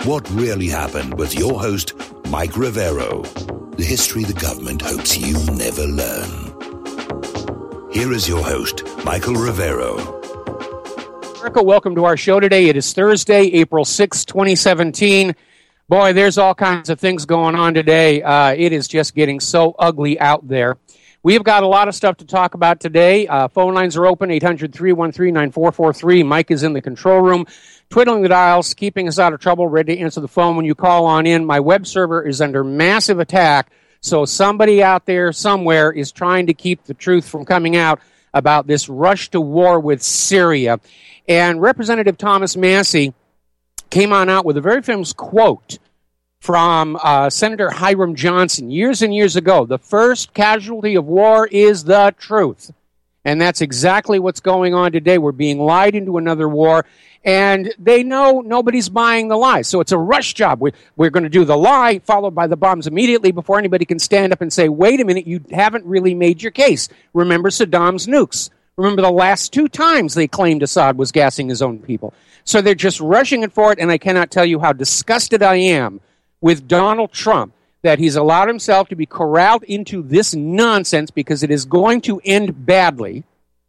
What Really Happened with your host, Mike Rivero. The history the government hopes you never learn. Here is your host, Michael Rivero. America, welcome to our show today. It is Thursday, April 6, 2017. Boy, there's all kinds of things going on today. It is just getting so ugly out there. We've got a lot of stuff to talk about today. Phone lines are open, 800-313-9443. Mike is in the control room, twiddling the dials, keeping us out of trouble, ready to answer the phone when you call on in. My web server is under massive attack, so somebody out there somewhere is trying to keep the truth from coming out about this rush to war with Syria. And Representative Thomas Massie came on out with a very famous quote from Senator Hiram Johnson years and years ago. The first casualty of war is the truth. And that's exactly what's going on today. We're being lied into another war, and they know nobody's buying the lie. So it's a rush job. We're going to do the lie, followed by the bombs immediately before anybody can stand up and say, wait a minute, you haven't really made your case. Remember Saddam's nukes. Remember the last two times they claimed Assad was gassing his own people. So they're just rushing it for it, and I cannot tell you how disgusted I am with Donald Trump that he's allowed himself to be corralled into this nonsense because it is going to end badly.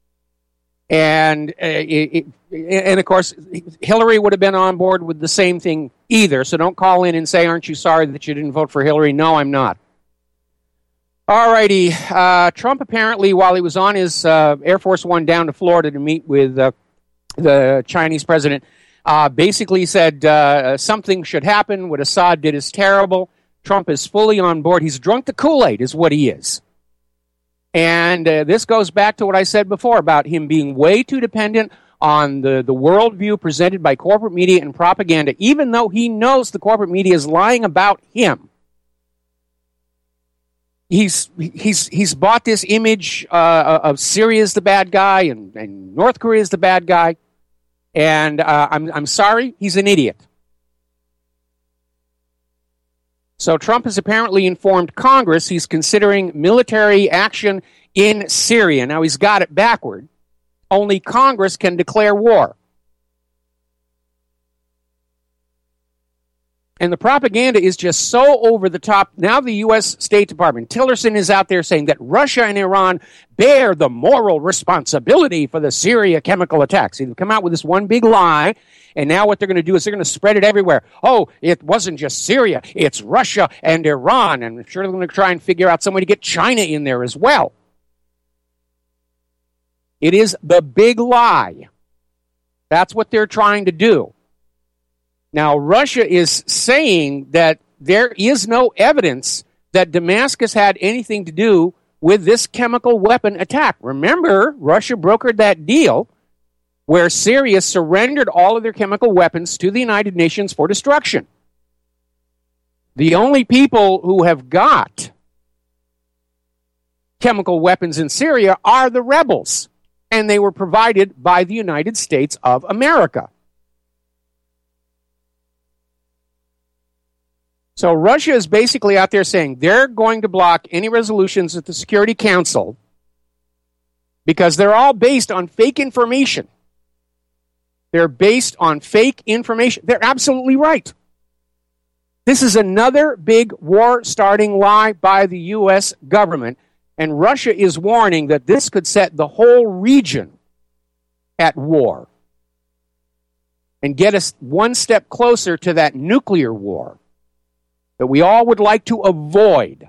And of course, Hillary would have been on board with the same thing either. So don't call in and say, aren't you sorry that you didn't vote for Hillary? No, I'm not. All righty. Trump apparently, while he was on his Air Force One down to Florida to meet with the Chinese president, basically said something should happen. What Assad did is terrible. Trump is fully on board. He's drunk the Kool-Aid is what he is. And this goes back to what I said before about him being way too dependent on the worldview presented by corporate media and propaganda, even though he knows the corporate media is lying about him. He's bought this image of Syria as the bad guy and North Korea is the bad guy. And I'm sorry, he's an idiot. So Trump has apparently informed Congress he's considering military action in Syria. Now, he's got it backward. Only Congress can declare war. And the propaganda is just so over the top. Now the U.S. State Department, Tillerson is out there saying that Russia and Iran bear the moral responsibility for the Syria chemical attacks. They've come out with this one big lie, and now what they're going to do is they're going to spread it everywhere. Oh, it wasn't just Syria, it's Russia and Iran. And I'm sure they're going to try and figure out some way to get China in there as well. It is the big lie. That's what they're trying to do. Now, Russia is saying that there is no evidence that Damascus had anything to do with this chemical weapon attack. Remember, Russia brokered that deal where Syria surrendered all of their chemical weapons to the United Nations for destruction. The only people who have got chemical weapons in Syria are the rebels, and they were provided by the United States of America. So Russia is basically out there saying they're going to block any resolutions at the Security Council because they're all based on fake information. They're based on fake information. They're absolutely right. This is another big war-starting lie by the U.S. government, and Russia is warning that this could set the whole region at war and get us one step closer to that nuclear war that we all would like to avoid.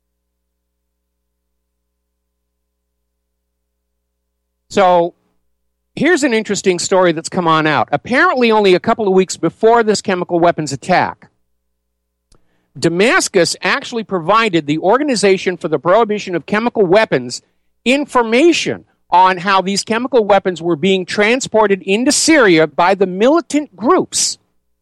So, here's an interesting story that's come on out. Apparently, only a couple of weeks before this chemical weapons attack, Damascus actually provided the Organization for the Prohibition of Chemical Weapons information on how these chemical weapons were being transported into Syria by the militant groups.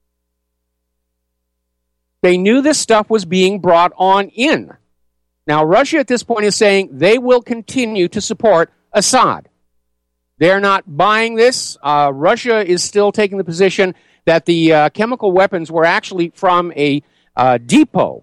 They knew this stuff was being brought on in. Now, Russia at this point is saying they will continue to support Assad. They're not buying this. Russia is still taking the position that the chemical weapons were actually from a depot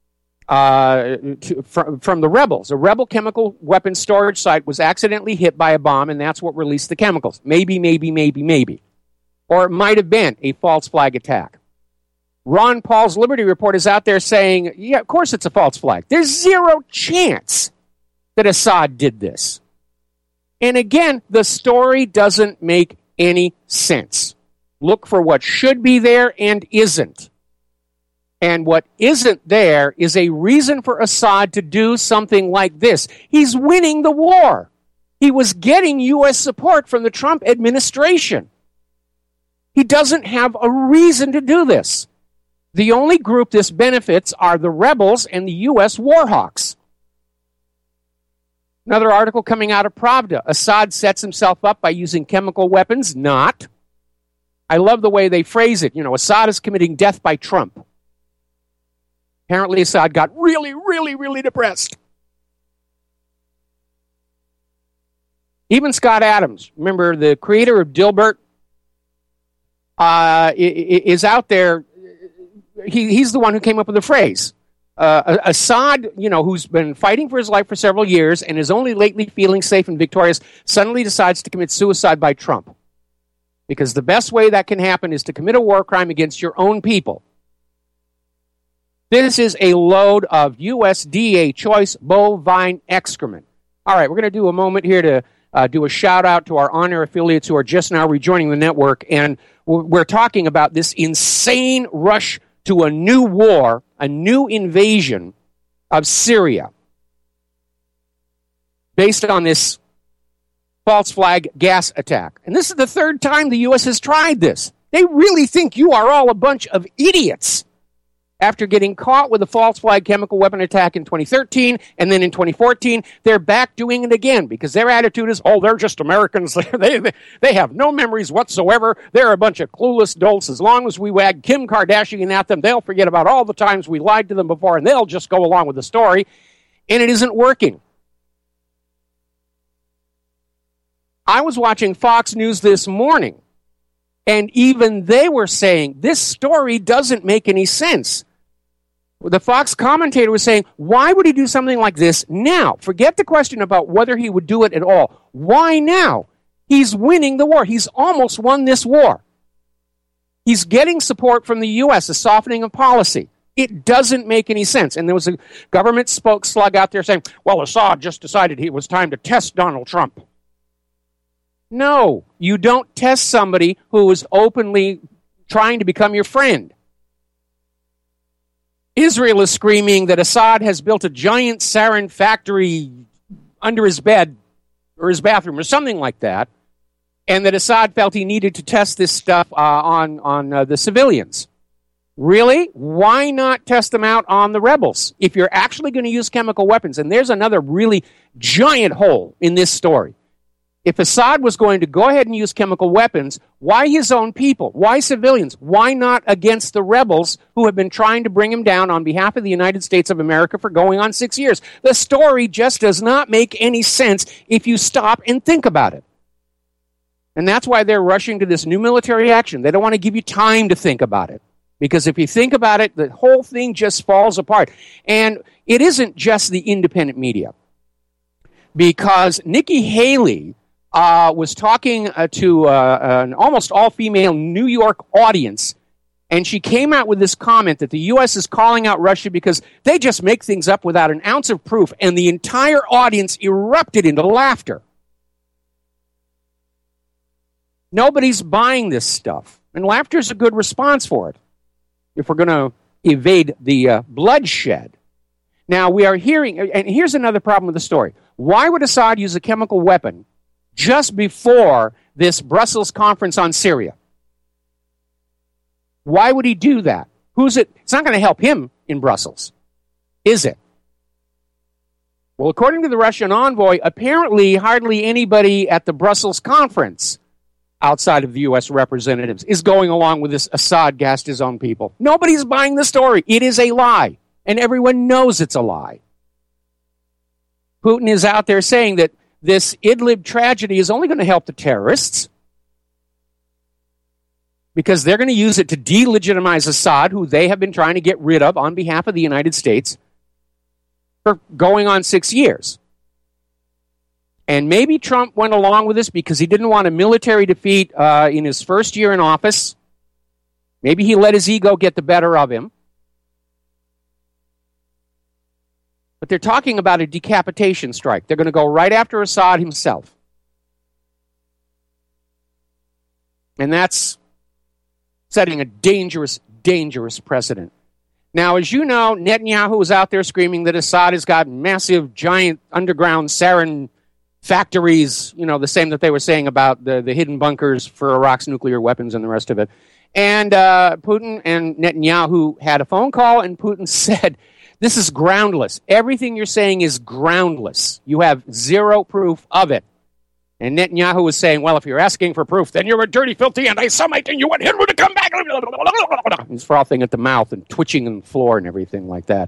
from the rebels. A rebel chemical weapons storage site was accidentally hit by a bomb, and that's what released the chemicals. Maybe. Or it might have been a false flag attack. Ron Paul's Liberty Report is out there saying, yeah, of course it's a false flag. There's zero chance that Assad did this. And again, the story doesn't make any sense. Look for what should be there and isn't. And what isn't there is a reason for Assad to do something like this. He's winning the war. He was getting U.S. support from the Trump administration. He doesn't have a reason to do this. The only group this benefits are the rebels and the U.S. war hawks. Another article coming out of Pravda. Assad sets himself up by using chemical weapons. Not. I love the way they phrase it. Assad is committing death by Trump. Apparently Assad got really, really, really depressed. Even Scott Adams, remember the creator of Dilbert, is out there. He's the one who came up with the phrase. Assad, who's been fighting for his life for several years and is only lately feeling safe and victorious, suddenly decides to commit suicide by Trump. Because the best way that can happen is to commit a war crime against your own people. This is a load of USDA choice bovine excrement. All right, we're going to do a moment here to do a shout-out to our on-air affiliates who are just now rejoining the network. And we're talking about this insane rush to a new war, a new invasion of Syria, based on this false flag gas attack. And this is the third time the U.S. has tried this. They really think you are all a bunch of idiots. After getting caught with a false flag chemical weapon attack in 2013, and then in 2014, they're back doing it again because their attitude is, they're just Americans. They have no memories whatsoever. They're a bunch of clueless dolts. As long as we wag Kim Kardashian at them, they'll forget about all the times we lied to them before, and they'll just go along with the story. And it isn't working. I was watching Fox News this morning, and even they were saying, this story doesn't make any sense. The Fox commentator was saying, why would he do something like this now? Forget the question about whether he would do it at all. Why now? He's winning the war. He's almost won this war. He's getting support from the U.S., a softening of policy. It doesn't make any sense. And there was a government slug out there saying, Assad just decided it was time to test Donald Trump. No, you don't test somebody who is openly trying to become your friend. Israel is screaming that Assad has built a giant sarin factory under his bed or his bathroom or something like that, and that Assad felt he needed to test this stuff on the civilians. Really? Why not test them out on the rebels if you're actually going to use chemical weapons? And there's another really giant hole in this story. If Assad was going to go ahead and use chemical weapons, why his own people? Why civilians? Why not against the rebels who have been trying to bring him down on behalf of the United States of America for going on 6 years? The story just does not make any sense if you stop and think about it. And that's why they're rushing to this new military action. They don't want to give you time to think about it. Because if you think about it, the whole thing just falls apart. And it isn't just the independent media. Because Nikki Haley was talking to an almost all-female New York audience, and she came out with this comment that the U.S. is calling out Russia because they just make things up without an ounce of proof, and the entire audience erupted into laughter. Nobody's buying this stuff, and laughter is a good response for it if we're going to evade the bloodshed. Now, we are hearing, and here's another problem with the story. Why would Assad use a chemical weapon just before this Brussels conference on Syria? Why would he do that? Who's it? It's not going to help him in Brussels, is it? Well, according to the Russian envoy, apparently hardly anybody at the Brussels conference outside of the U.S. representatives is going along with this Assad gassed his own people. Nobody's buying the story. It is a lie, and everyone knows it's a lie. Putin is out there saying that this Idlib tragedy is only going to help the terrorists because they're going to use it to delegitimize Assad, who they have been trying to get rid of on behalf of the United States for going on 6 years. And maybe Trump went along with this because he didn't want a military defeat in his first year in office. Maybe he let his ego get the better of him. But they're talking about a decapitation strike. They're going to go right after Assad himself. And that's setting a dangerous, dangerous precedent. Now, as you know, Netanyahu was out there screaming that Assad has got massive, giant underground sarin factories, the same that they were saying about the hidden bunkers for Iraq's nuclear weapons and the rest of it. And Putin and Netanyahu had a phone call, and Putin said, this is groundless. Everything you're saying is groundless. You have zero proof of it. And Netanyahu was saying, well, if you're asking for proof, then you're a dirty, filthy anti-Semite, and you want Hitler to come back. He's frothing at the mouth and twitching on the floor and everything like that.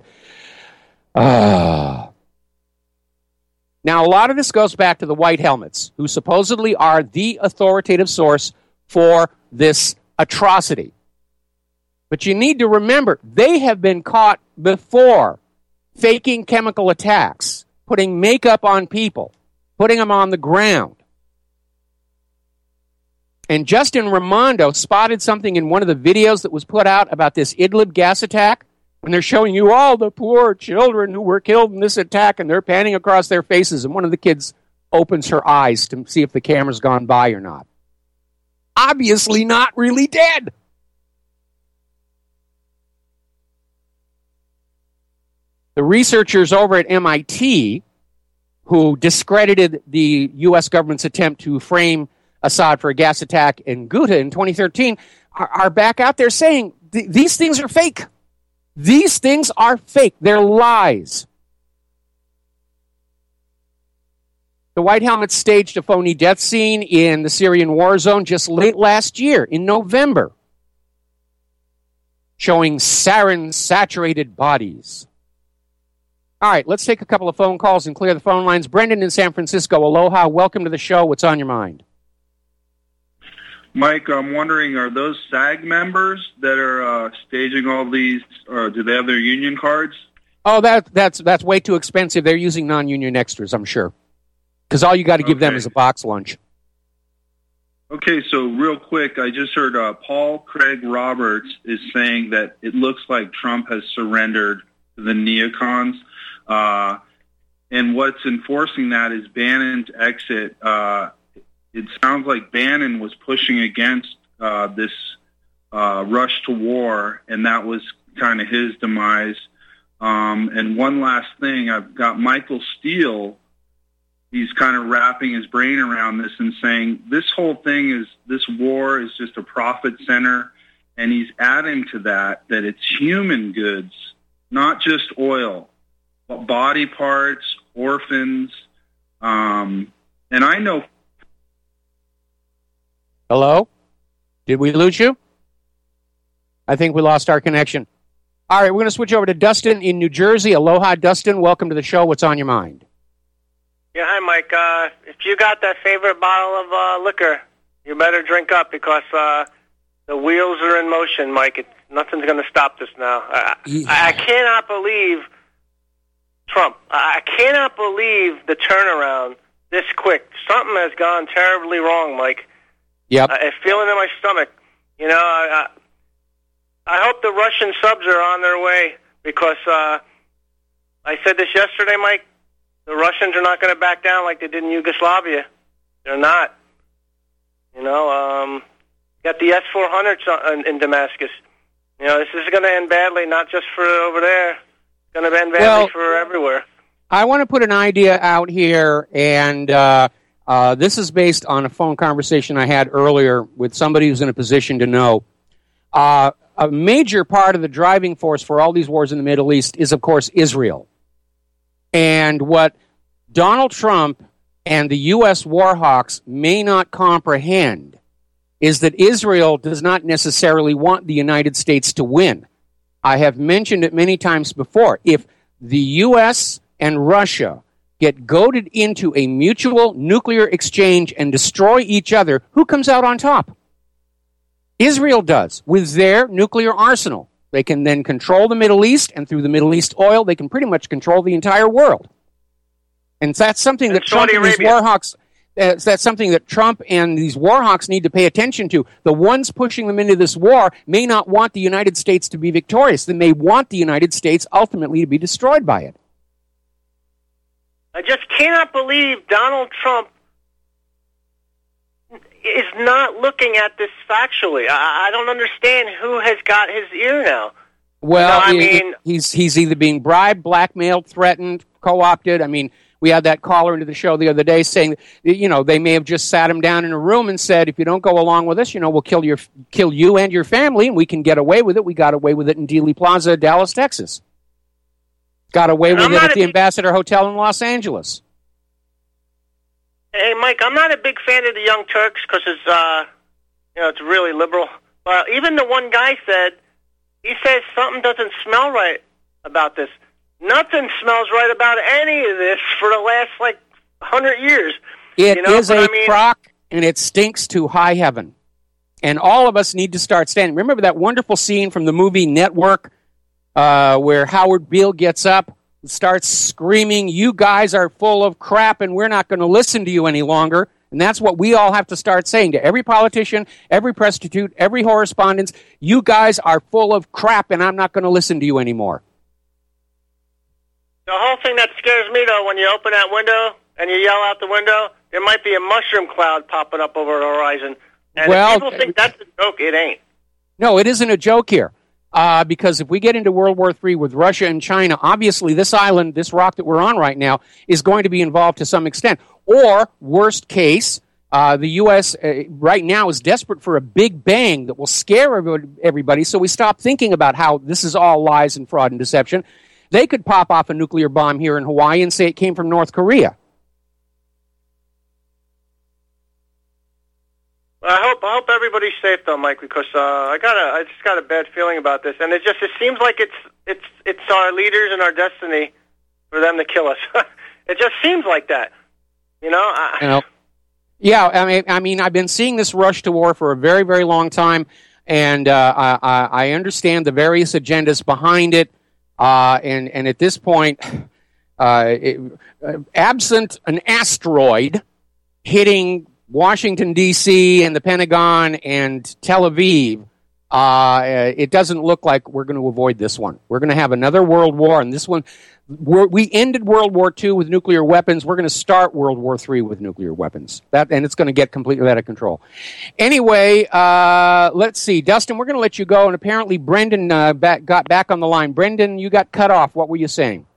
Now, a lot of this goes back to the White Helmets, who supposedly are the authoritative source for this atrocity. But you need to remember, they have been caught before faking chemical attacks, putting makeup on people, putting them on the ground. And Justin Raimondo spotted something in one of the videos that was put out about this Idlib gas attack, and they're showing you all the poor children who were killed in this attack, and they're panning across their faces, and one of the kids opens her eyes to see if the camera's gone by or not. Obviously not really dead. The researchers over at MIT, who discredited the U.S. government's attempt to frame Assad for a gas attack in Ghouta in 2013, are back out there saying these things are fake. These things are fake. They're lies. The White Helmets staged a phony death scene in the Syrian war zone just late last year, in November, showing sarin-saturated bodies. All right, let's take a couple of phone calls and clear the phone lines. Brendan in San Francisco, aloha. Welcome to the show. What's on your mind? Mike, I'm wondering, are those SAG members that are staging all these, or do they have their union cards? Oh, that's way too expensive. They're using non-union extras, I'm sure. Because all you got to give them is a box lunch. Okay, so real quick, I just heard Paul Craig Roberts is saying that it looks like Trump has surrendered to the neocons. And what's enforcing that is Bannon's exit. It sounds like Bannon was pushing against this rush to war, and that was kind of his demise. And one last thing, I've got Michael Steele. He's kind of wrapping his brain around this and saying this whole thing this war is just a profit center, and he's adding to that it's human goods, not just oil, but body parts, orphans, and I know. Hello? Did we lose you? I think we lost our connection. All right, we're going to switch over to Dustin in New Jersey. Aloha, Dustin. Welcome to the show. What's on your mind? Yeah, hi, Mike. If you got that favorite bottle of liquor, you better drink up because the wheels are in motion, Mike. Nothing's going to stop this now. I cannot believe Trump. I cannot believe the turnaround this quick. Something has gone terribly wrong, Mike. Yep. I feel it in my stomach. I hope the Russian subs are on their way because I said this yesterday, Mike. The Russians are not going to back down like they did in Yugoslavia. They're not. Got the S-400s in Damascus. This is going to end badly, not just for over there. It's going to end badly for everywhere. I want to put an idea out here, and this is based on a phone conversation I had earlier with somebody who's in a position to know. A major part of the driving force for all these wars in the Middle East is, of course, Israel. And what Donald Trump and the U.S. war hawks may not comprehend is that Israel does not necessarily want the United States to win. I have mentioned it many times before. If the U.S. and Russia get goaded into a mutual nuclear exchange and destroy each other, who comes out on top? Israel does, with their nuclear arsenal. They can then control the Middle East, and through the Middle East oil, they can pretty much control the entire world. And that's something that Trump and his war hawks, That's something that Trump and these war hawks need to pay attention to. The ones pushing them into this war may not want the United States to be victorious. They may want the United States ultimately to be destroyed by it. I just cannot believe Donald Trump is not looking at this factually. I don't understand who has got his ear now. Well, he's either being bribed, blackmailed, threatened, co-opted. I mean, we had that caller into the show the other day saying, they may have just sat him down in a room and said, if you don't go along with us, we'll kill you and your family, and we can get away with it. We got away with it in Dealey Plaza, Dallas, Texas. Got away with it at the Ambassador Hotel in Los Angeles. Hey, Mike, I'm not a big fan of the Young Turks because it's really liberal. But even the one guy he says something doesn't smell right about this. Nothing smells right about any of this for the last 100 years. It is a crock, and it stinks to high heaven. And all of us need to start standing. Remember that wonderful scene from the movie Network where Howard Beale gets up and starts screaming, "You guys are full of crap, and we're not going to listen to you any longer." And that's what we all have to start saying to every politician, every prostitute, every correspondent. You guys are full of crap, and I'm not going to listen to you anymore. The whole thing that scares me, though, when you open that window and you yell out the window, there might be a mushroom cloud popping up over the horizon. And if people think that's a joke, it ain't. No, it isn't a joke here. Because if we get into World War III with Russia and China, obviously this island, this rock that we're on right now, is going to be involved to some extent. Or, worst case, the U.S. Right now is desperate for a big bang that will scare everybody, so we stop thinking about how this is all lies and fraud and deception. They could pop off a nuclear bomb here in Hawaii and say it came from North Korea. I hope everybody's safe though, Mike, because I just got a bad feeling about this, and it seems like it's our leaders and our destiny for them to kill us. It just seems like that, Yeah, I mean, I've been seeing this rush to war for a very, very long time, and I understand the various agendas behind it. And at this point, absent an asteroid hitting Washington, D.C. and the Pentagon and Tel Aviv, it doesn't look like we're going to avoid this one. We're going to have another world war, and this one, we ended World War II with nuclear weapons. We're going to start World War III with nuclear weapons. And it's going to get completely out of control. Anyway, let's see. Dustin, we're going to let you go, and apparently Brendan got back on the line. Brendan, you got cut off. What were you saying?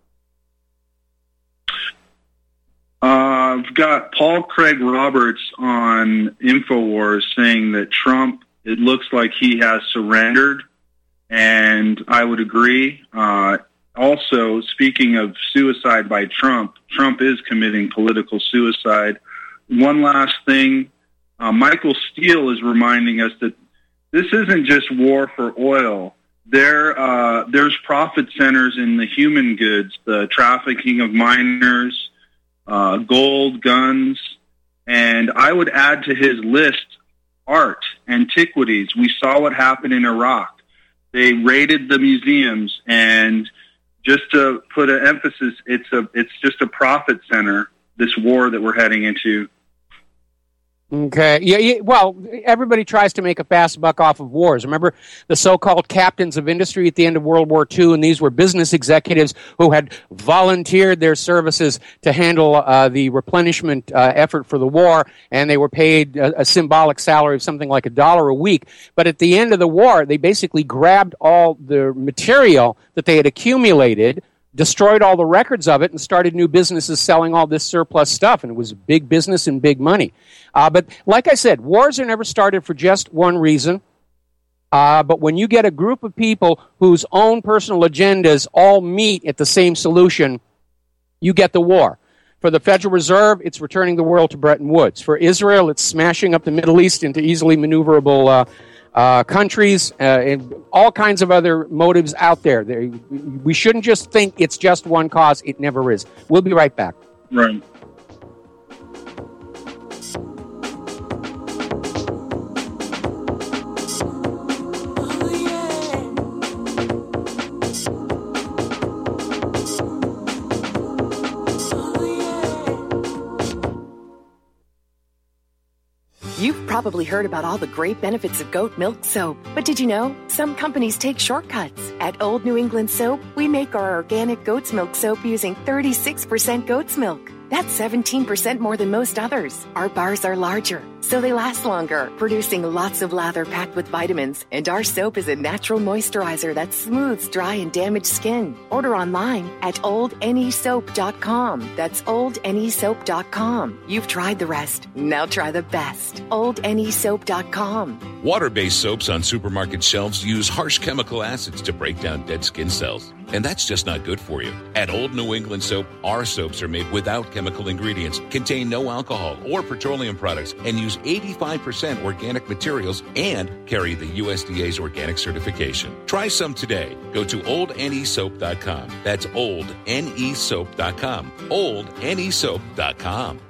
I've got Paul Craig Roberts on InfoWars saying that Trump, it looks like he has surrendered, and I would agree. Also, speaking of suicide by Trump, Trump is committing political suicide. One last thing, Michael Steele is reminding us that this isn't just war for oil. There's profit centers in the human goods, the trafficking of minors, gold, guns, and I would add to his list art, antiquities. We saw what happened in Iraq. They raided the museums, and just to put an emphasis, it's just a profit center, this war that we're heading into. Okay. Yeah, well, everybody tries to make a fast buck off of wars. Remember the so-called captains of industry at the end of World War II, and these were business executives who had volunteered their services to handle the replenishment effort for the war, and they were paid a symbolic salary of something like $1 a week. But at the end of the war, they basically grabbed all the material that they had accumulated, destroyed all the records of it, and started new businesses selling all this surplus stuff, and it was big business and big money. But like I said, wars are never started for just one reason. But when you get a group of people whose own personal agendas all meet at the same solution, you get the war. For the Federal Reserve, it's returning the world to Bretton Woods. For Israel, it's smashing up the Middle East into easily maneuverable countries, and all kinds of other motives out there. We shouldn't just think it's just one cause. It never is. We'll be right back. Right. probably heard about all the great benefits of goat milk soap. But did you know? Some companies take shortcuts. At Old New England Soap, we make our organic goat's milk soap using 36% goat's milk. That's 17% more than most others. Our bars are larger, so they last longer, producing lots of lather packed with vitamins. And our soap is a natural moisturizer that smooths dry and damaged skin. Order online at oldnesoap.com. That's oldnesoap.com. You've tried the rest. Now try the best. oldnesoap.com. Water-based soaps on supermarket shelves use harsh chemical acids to break down dead skin cells. And that's just not good for you. At Old New England Soap, our soaps are made without chemical ingredients, contain no alcohol or petroleum products, and use 85% organic materials and carry the USDA's organic certification. Try some today. Go to oldnesoap.com. That's oldnesoap.com. oldnesoap.com.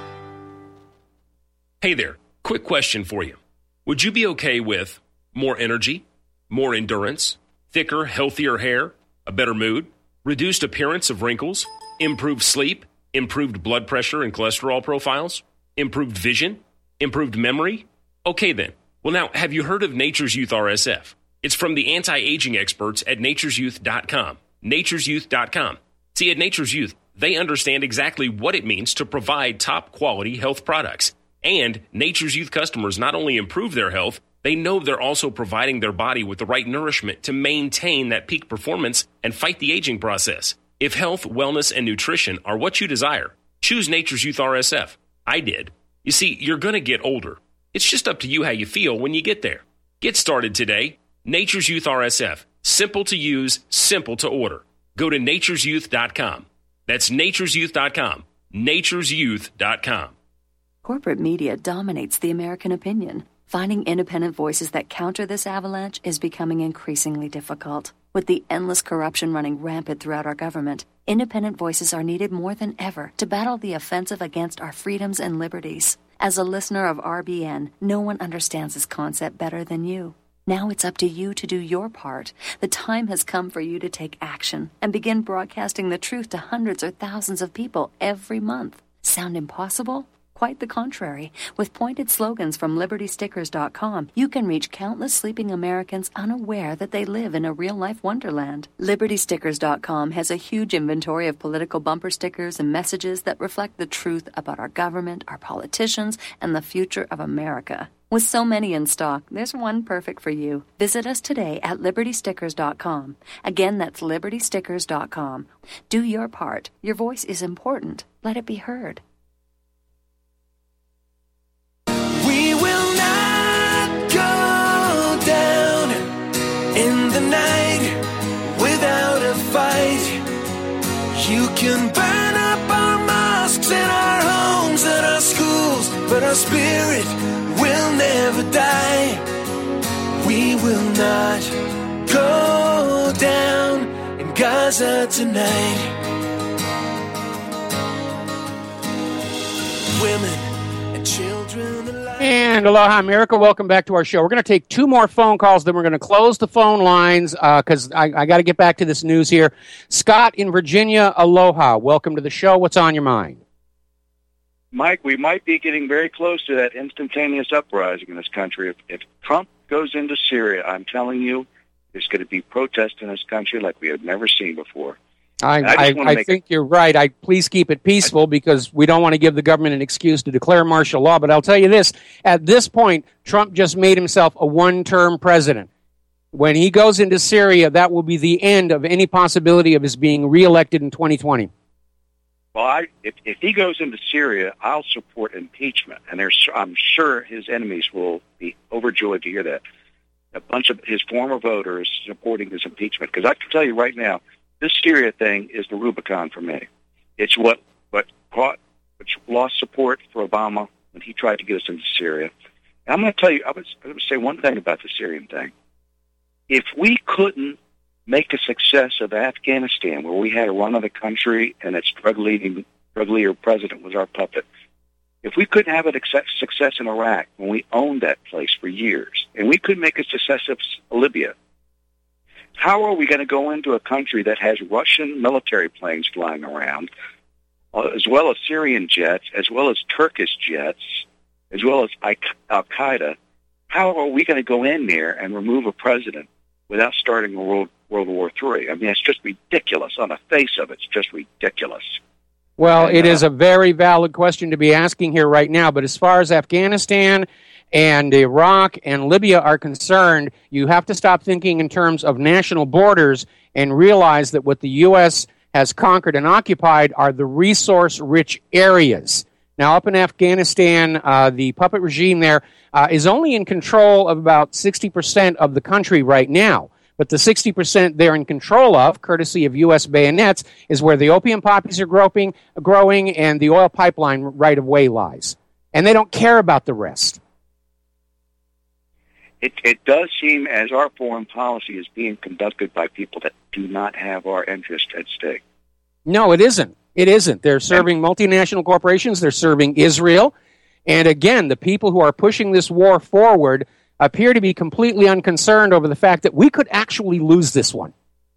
Hey there. Quick question for you. Would you be okay with more energy, more endurance, thicker, healthier hair, a better mood, reduced appearance of wrinkles, improved sleep, improved blood pressure and cholesterol profiles, improved vision, improved memory? Okay then. Well now, have you heard of Nature's Youth RSF? It's from the anti-aging experts at nature'syouth.com. nature'syouth.com. See, at Nature's Youth, they understand exactly what it means to provide top-quality health products. And Nature's Youth customers not only improve their health, they know they're also providing their body with the right nourishment to maintain that peak performance and fight the aging process. If health, wellness, and nutrition are what you desire, choose Nature's Youth RSF. I did. You see, you're going to get older. It's just up to you how you feel when you get there. Get started today. Nature's Youth RSF. Simple to use, simple to order. Go to nature'syouth.com. That's nature'syouth.com. nature'syouth.com. Corporate media dominates the American opinion. Finding independent voices that counter this avalanche is becoming increasingly difficult. With the endless corruption running rampant throughout our government, independent voices are needed more than ever to battle the offensive against our freedoms and liberties. As a listener of RBN, no one understands this concept better than you. Now it's up to you to do your part. The time has come for you to take action and begin broadcasting the truth to hundreds or thousands of people every month. Sound impossible? Quite the contrary. With pointed slogans from LibertyStickers.com, you can reach countless sleeping Americans unaware that they live in a real-life wonderland. LibertyStickers.com has a huge inventory of political bumper stickers and messages that reflect the truth about our government, our politicians, and the future of America. With so many in stock, there's one perfect for you. Visit us today at LibertyStickers.com. Again, that's LibertyStickers.com. Do your part. Your voice is important. Let it be heard. We will not go down in the night without a fight. You can burn up our mosques and our homes and our schools, but our spirit will never die. We will not go down in Gaza tonight. Women and children alike. And aloha, America. Welcome back to our show. We're going to take two more phone calls, then we're going to close the phone lines because I got to get back to this news here. Scott in Virginia, aloha. Welcome to the show. What's on your mind? Mike, we might be getting very close to that instantaneous uprising in this country. If Trump goes into Syria, I'm telling you, there's going to be protests in this country like we have never seen before. I think you're right. Please keep it peaceful because we don't want to give the government an excuse to declare martial law. But I'll tell you this, at this point, Trump just made himself a one-term president. When he goes into Syria, that will be the end of any possibility of his being reelected in 2020. Well, if he goes into Syria, I'll support impeachment. And I'm sure his enemies will be overjoyed to hear that. A bunch of his former voters supporting his impeachment. Because I can tell you right now, this Syria thing is the Rubicon for me. It's which lost support for Obama when he tried to get us into Syria. And I'm going to tell you, I would say one thing about the Syrian thing. If we couldn't make a success of Afghanistan, where we had a run of the country and its drug leader president was our puppet, if we couldn't have a success in Iraq when we owned that place for years, and we couldn't make a success of Libya, how are we going to go into a country that has Russian military planes flying around, as well as Syrian jets, as well as Turkish jets, as well as Al-Qaeda, how are we going to go in there and remove a president without starting a World War III? I mean, it's just ridiculous. On the face of it, it's just ridiculous. Well, it is a very valid question to be asking here right now, but as far as Afghanistan and Iraq and Libya are concerned, you have to stop thinking in terms of national borders and realize that what the U.S. has conquered and occupied are the resource-rich areas. Now, up in Afghanistan, the puppet regime there is only in control of about 60% of the country right now. But the 60% they're in control of, courtesy of U.S. bayonets, is where the opium poppies are growing and the oil pipeline right-of-way lies. And they don't care about the rest. It does seem as our foreign policy is being conducted by people that do not have our interest at stake. No, it isn't. It isn't. They're serving multinational corporations. They're serving Israel. And again, the people who are pushing this war forward appear to be completely unconcerned over the fact that we could actually lose this one.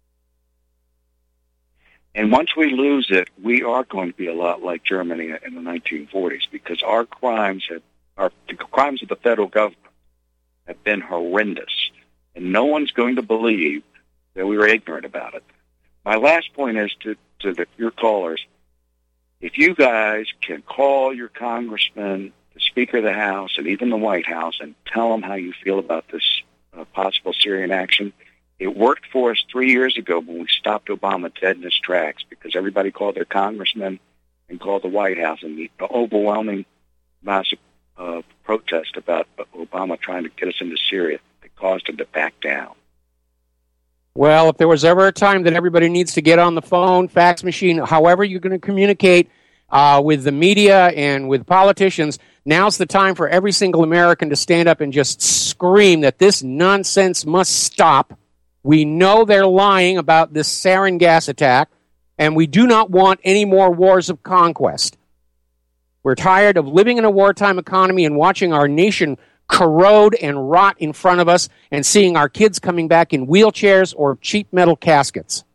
And once we lose it, we are going to be a lot like Germany in the 1940s, because the crimes of the federal government have been horrendous, and no one's going to believe that we were ignorant about it. My last point is to your callers: if you guys can call your congressman, the Speaker of the House, and even the White House, and tell them how you feel about this possible Syrian action. It worked for us 3 years ago when we stopped Obama dead in his tracks, because everybody called their congressman and called the White House, and the overwhelming massive protest about Obama trying to get us into Syria that caused him to back down. Well, if there was ever a time that everybody needs to get on the phone, fax machine, however you're going to communicate with the media and with politicians, now's the time for every single American to stand up and just scream that this nonsense must stop. We know they're lying about this sarin gas attack, and we do not want any more wars of conquest. We're tired of living in a wartime economy and watching our nation corrode and rot in front of us and seeing our kids coming back in wheelchairs or cheap metal caskets.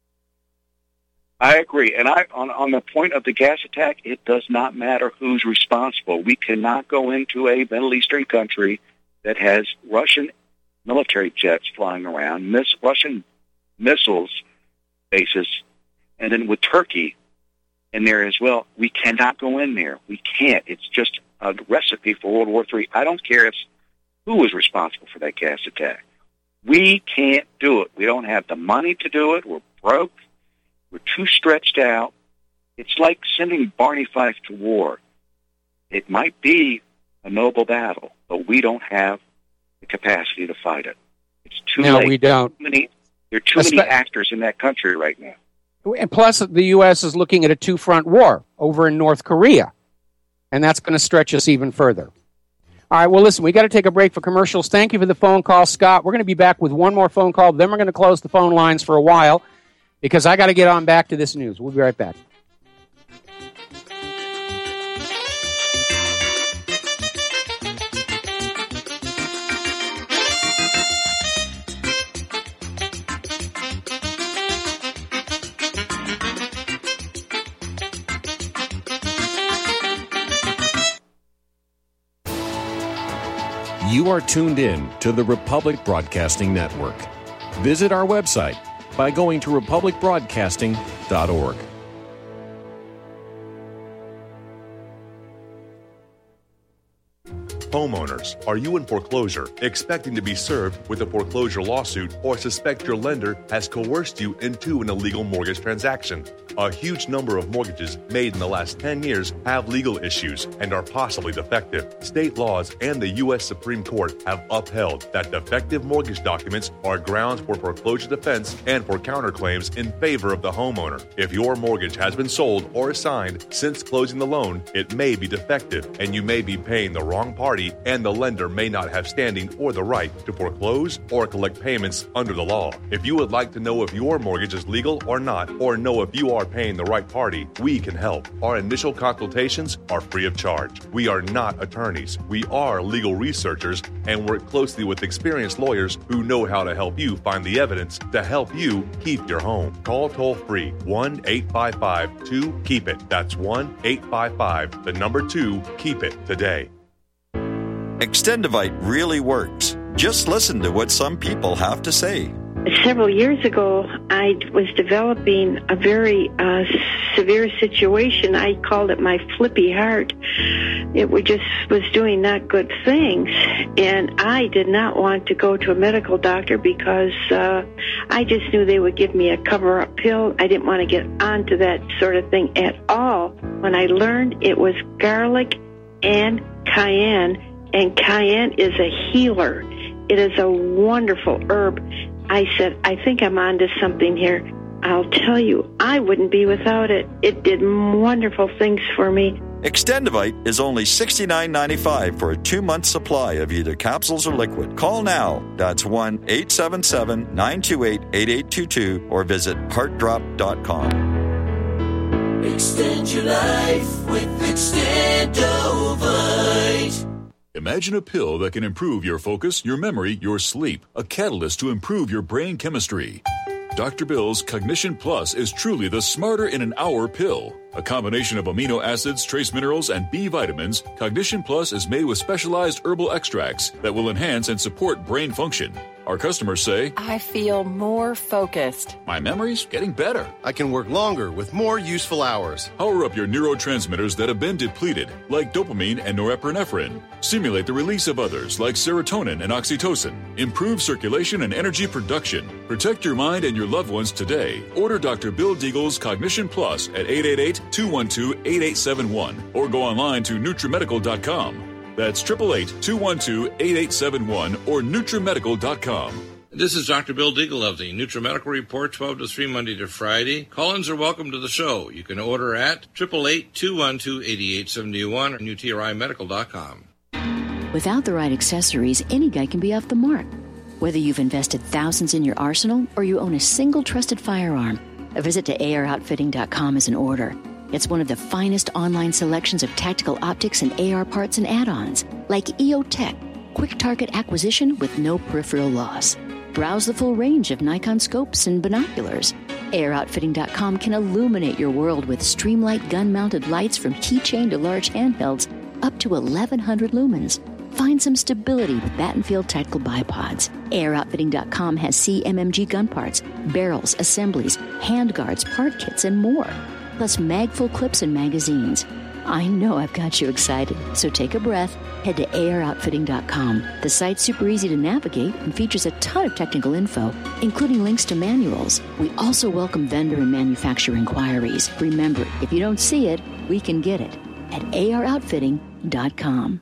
I agree. And on the point of the gas attack, it does not matter who's responsible. We cannot go into a Middle Eastern country that has Russian military jets flying around, Russian missiles bases, and then with Turkey in there as well. We cannot go in there. We can't. It's just a recipe for World War III. I don't care who was responsible for that gas attack. We can't do it. We don't have the money to do it. We're broke. We're too stretched out. It's like sending Barney Fife to war. It might be a noble battle, but we don't have the capacity to fight it. It's too late. No, we don't. There are too many actors in that country right now. And plus, the U.S. is looking at a two-front war over in North Korea, and that's going to stretch us even further. All right, well, listen, we got to take a break for commercials. Thank you for the phone call, Scott. We're going to be back with one more phone call. Then we're going to close the phone lines for a while because I got to get on back to this news. We'll be right back. You are tuned in to the Republic Broadcasting Network. Visit our website by going to republicbroadcasting.org. Homeowners, are you in foreclosure, expecting to be served with a foreclosure lawsuit, or suspect your lender has coerced you into an illegal mortgage transaction? A huge number of mortgages made in the last 10 years have legal issues and are possibly defective. State laws and the U.S. Supreme Court have upheld that defective mortgage documents are grounds for foreclosure defense and for counterclaims in favor of the homeowner. If your mortgage has been sold or assigned since closing the loan, it may be defective and you may be paying the wrong party, and the lender may not have standing or the right to foreclose or collect payments under the law. If you would like to know if your mortgage is legal or not, or know if you are paying the right party, we can help. Our initial consultations are free of charge. We are not attorneys. We are legal researchers and work closely with experienced lawyers who know how to help you find the evidence to help you keep your home. Call toll-free 1-855-2-KEEP-IT. That's 1-855-2-KEEP-IT today. Extendivite really works. Just listen to what some people have to say. Several years ago, I was developing a very severe situation. I called it my flippy heart. It was doing not good things, and I did not want to go to a medical doctor because I just knew they would give me a cover-up pill. I didn't want to get onto that sort of thing at all. When I learned it was garlic and cayenne is a healer. It is a wonderful herb. I said, I think I'm onto something here. I'll tell you, I wouldn't be without it. It did wonderful things for me. Extendivite is only $69.95 for a 2-month supply of either capsules or liquid. Call now. That's 1-877-928-8822 or visit heartdrop.com. Extend your life with Extendovite. Imagine a pill that can improve your focus, your memory, your sleep, a catalyst to improve your brain chemistry. Dr. Bill's Cognition Plus is truly the smarter in an hour pill. A combination of amino acids, trace minerals, and B vitamins, Cognition Plus is made with specialized herbal extracts that will enhance and support brain function. Our customers say, I feel more focused. My memory's getting better. I can work longer with more useful hours. Power up your neurotransmitters that have been depleted, like dopamine and norepinephrine. Stimulate the release of others, like serotonin and oxytocin. Improve circulation and energy production. Protect your mind and your loved ones today. Order Dr. Bill Deagle's Cognition Plus at 888-212-8871 or go online to NutriMedical.com. That's 888-212-8871 or NutriMedical.com. This is Dr. Bill Deagle of the NutriMedical Report, 12 to 3, Monday to Friday. Call-ins are welcome to the show. You can order at 888-212-8871 or NutriMedical.com. Without the right accessories, any guy can be off the mark. Whether you've invested thousands in your arsenal or you own a single trusted firearm, a visit to AROutfitting.com is in order. It's one of the finest online selections of tactical optics and AR parts and add-ons, like EOTech, quick target acquisition with no peripheral loss. Browse the full range of Nikon scopes and binoculars. AROutfitting.com can illuminate your world with Streamlight gun-mounted lights from keychain to large handhelds up to 1,100 lumens. Find some stability with Battenfield tactical bipods. AirOutfitting.com has CMMG gun parts, barrels, assemblies, handguards, part kits, and more. Plus magful clips and magazines. I know I've got you excited, so take a breath. Head to AirOutfitting.com. The site's super easy to navigate and features a ton of technical info, including links to manuals. We also welcome vendor and manufacturer inquiries. Remember, if you don't see it, we can get it at AirOutfitting.com.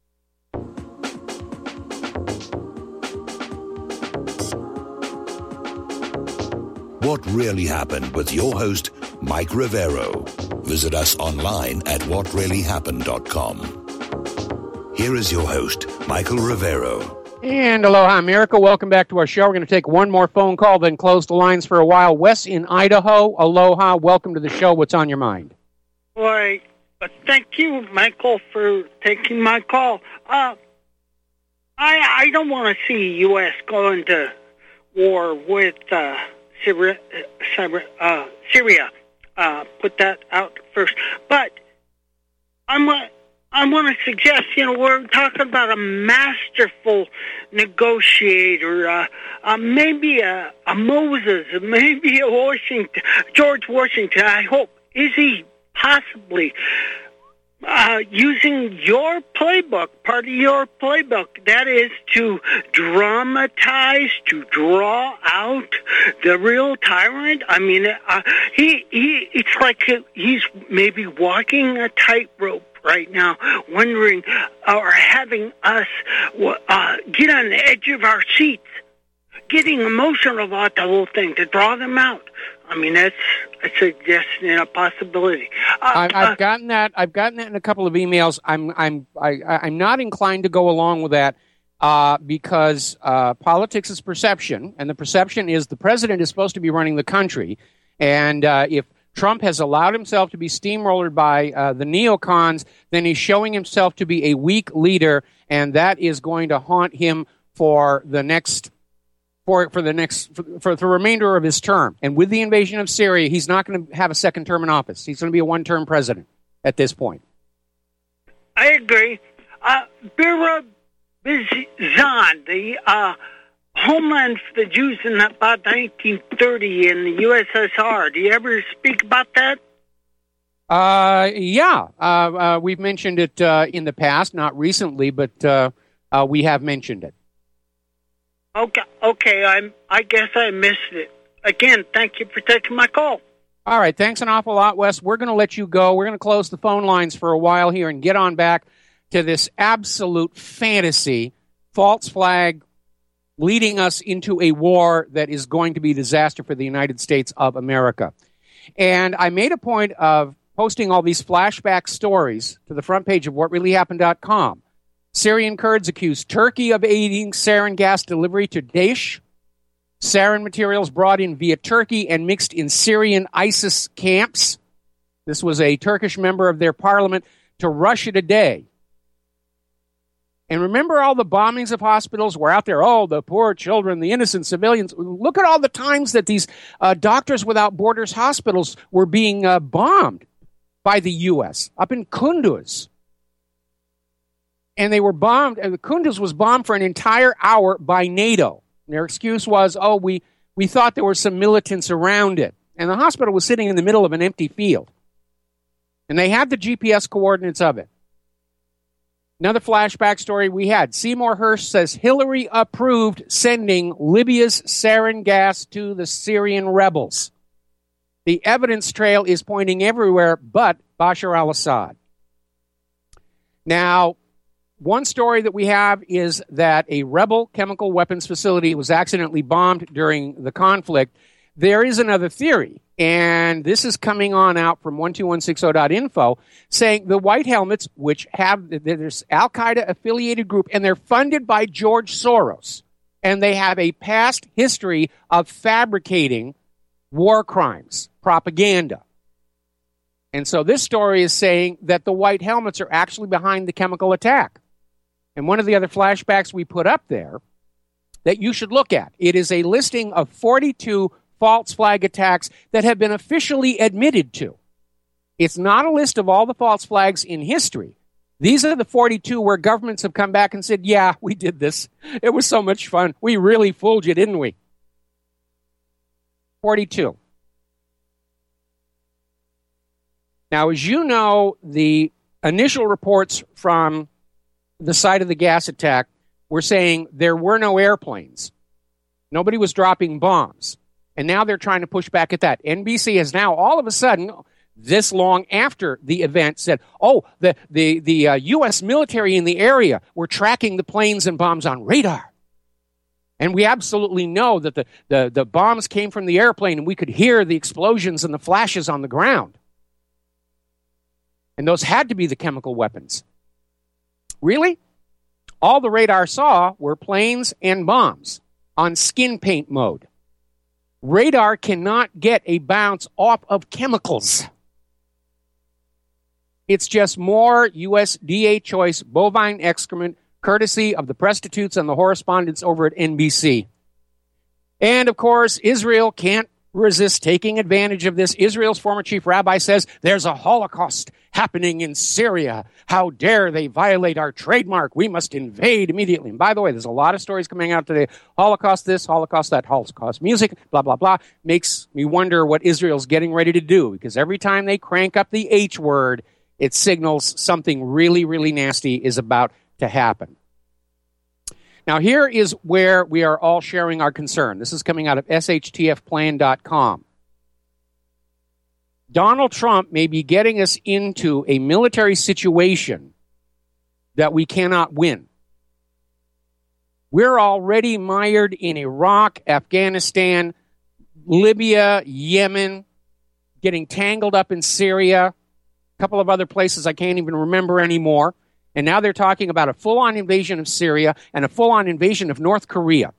What Really Happened with your host, Mike Rivero. Visit us online at whatreallyhappened.com. Here is your host, Michael Rivero. And aloha, America. Welcome back to our show. We're going to take one more phone call, then close the lines for a while. Wes in Idaho, aloha. Welcome to the show. What's on your mind? Why, thank you, Michael, for taking my call. I don't want to see U.S. go into war with Syria. Put that out first. But I want to suggest, we're talking about a masterful negotiator, maybe a Moses, maybe a George Washington, I hope. Is he possibly using your playbook, part of your playbook, that is to dramatize, to draw out the real tyrant? I mean, it's like he's maybe walking a tightrope right now, wondering or having us get on the edge of our seats, getting emotional about the whole thing to draw them out. I mean, that's a suggestion, a possibility. I've gotten that. I've gotten that in a couple of emails. I'm not inclined to go along with that because politics is perception, and the perception is the president is supposed to be running the country, and if Trump has allowed himself to be steamrolled by the neocons, then he's showing himself to be a weak leader, and that is going to haunt him for the next. For the remainder of his term. And with the invasion of Syria, he's not going to have a second term in office. He's going to be a one-term president at this point. I agree. Vera Zahn, the homeland for the Jews in about 1930 in the USSR. Do you ever speak about that? Yeah. We've mentioned it in the past, not recently, but we have mentioned it. Okay. I guess I missed it. Again, thank you for taking my call. All right. Thanks an awful lot, Wes. We're going to let you go. We're going to close the phone lines for a while here and get on back to this absolute fantasy, false flag, leading us into a war that is going to be a disaster for the United States of America. And I made a point of posting all these flashback stories to the front page of whatreallyhappened.com. Syrian Kurds accuse Turkey of aiding sarin gas delivery to Daesh. Sarin materials brought in via Turkey and mixed in Syrian ISIS camps. This was a Turkish member of their parliament to Russia Today. And remember all the bombings of hospitals were out there. Oh, the poor children, the innocent civilians. Look at all the times that these Doctors Without Borders hospitals were being bombed by the U.S. up in Kunduz. And they were bombed. Kunduz was bombed for an entire hour by NATO. Their excuse was, we thought there were some militants around it. And the hospital was sitting in the middle of an empty field. And they had the GPS coordinates of it. Another flashback story we had. Seymour Hersh says Hillary approved sending Libya's sarin gas to the Syrian rebels. The evidence trail is pointing everywhere but Bashar al-Assad. Now, one story that we have is that a rebel chemical weapons facility was accidentally bombed during the conflict. There is another theory, and this is coming on out from 12160.info, saying the White Helmets, which have this Al-Qaeda affiliated group, and they're funded by George Soros, and they have a past history of fabricating war crimes, propaganda. And so this story is saying that the White Helmets are actually behind the chemical attack. And one of the other flashbacks we put up there that you should look at, it is a listing of 42 false flag attacks that have been officially admitted to. It's not a list of all the false flags in history. These are the 42 where governments have come back and said, yeah, we did this. It was so much fun. We really fooled you, didn't we? 42. Now, as you know, the initial reports from the site of the gas attack were saying there were no airplanes. Nobody was dropping bombs. And now they're trying to push back at that. NBC has now all of a sudden, this long after the event, said, the U.S. military in the area were tracking the planes and bombs on radar. And we absolutely know that the bombs came from the airplane and we could hear the explosions and the flashes on the ground. And those had to be the chemical weapons. Really? All the radar saw were planes and bombs on skin paint mode. Radar cannot get a bounce off of chemicals. It's just more USDA choice bovine excrement, courtesy of the prostitutes and the correspondents over at NBC. And, of course, Israel can't resist taking advantage of this. Israel's former chief rabbi says there's a Holocaust happening in Syria. How dare they violate our trademark? We must invade immediately. And by the way, there's a lot of stories coming out today. Holocaust this, Holocaust that, Holocaust music, blah, blah, blah. Makes me wonder what Israel's getting ready to do, because every time they crank up the H word, it signals something really, really nasty is about to happen. Now, here is where we are all sharing our concern. This is coming out of shtfplan.com. Donald Trump may be getting us into a military situation that we cannot win. We're already mired in Iraq, Afghanistan, Libya, Yemen, getting tangled up in Syria, a couple of other places I can't even remember anymore. And now they're talking about a full-on invasion of Syria and a full-on invasion of North Korea.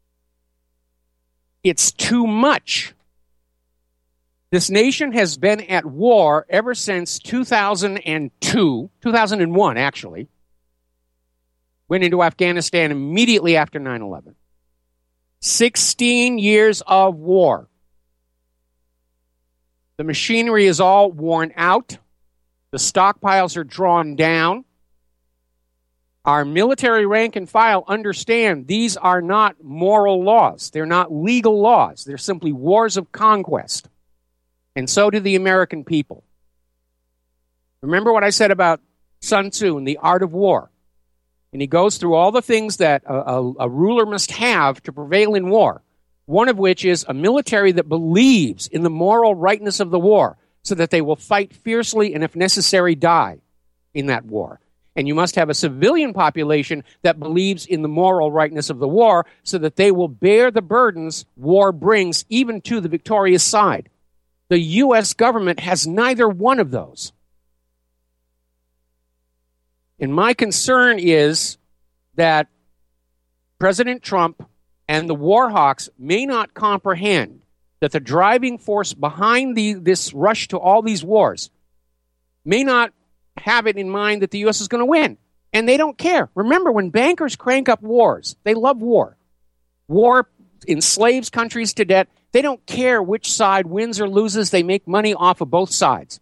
It's too much. This nation has been at war ever since 2001, actually. Went into Afghanistan immediately after 9/11. 16 years of war. The machinery is all worn out. The stockpiles are drawn down. Our military rank and file understand these are not moral laws. They're not legal laws. They're simply wars of conquest. And so do the American people. Remember what I said about Sun Tzu and the art of war. And he goes through all the things that a ruler must have to prevail in war, one of which is a military that believes in the moral rightness of the war so that they will fight fiercely and, if necessary, die in that war. And you must have a civilian population that believes in the moral rightness of the war so that they will bear the burdens war brings even to the victorious side. The U.S. government has neither one of those. And my concern is that President Trump and the war hawks may not comprehend that the driving force behind this rush to all these wars may not have it in mind that the U.S. is going to win. And they don't care. Remember, when bankers crank up wars, they love war. War enslaves countries to debt. They don't care which side wins or loses. They make money off of both sides.